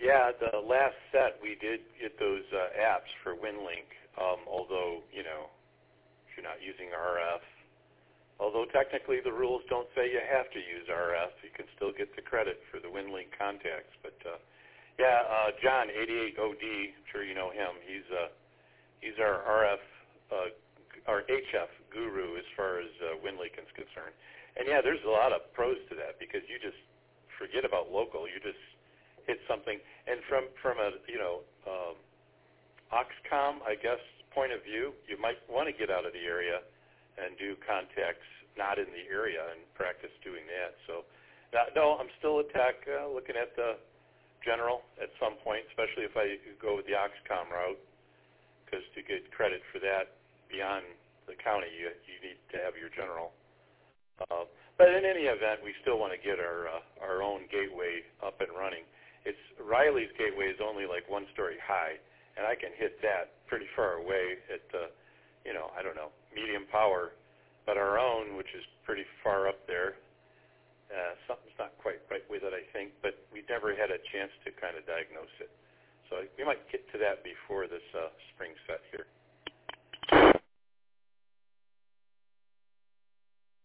Yeah, the last set we did get those apps for WinLink, although, if you're not using RF, although technically the rules don't say you have to use RF, you can still get the credit for the WinLink contacts. But John, 88OD, I'm sure you know him. He's our RF, our HF guru as far as WinLink is concerned. And yeah, there's a lot of pros to that because you just forget about local. You just hit something, and from a Oxcom, I guess, point of view, you might want to get out of the area and do contacts not in the area and practice doing that. So, no, I'm still at tech, looking at the general at some point, especially if I go with the Oxcom route, because to get credit for that beyond the county, you need to have your general. But in any event, we still want to get our own gateway up and running. Riley's gateway is only like 1 story high, and I can hit that pretty far away at, I don't know, medium power. But our own, which is pretty far up there, something's not quite right with it, I think, but we never had a chance to kind of diagnose it. So we might get to that before this spring set here.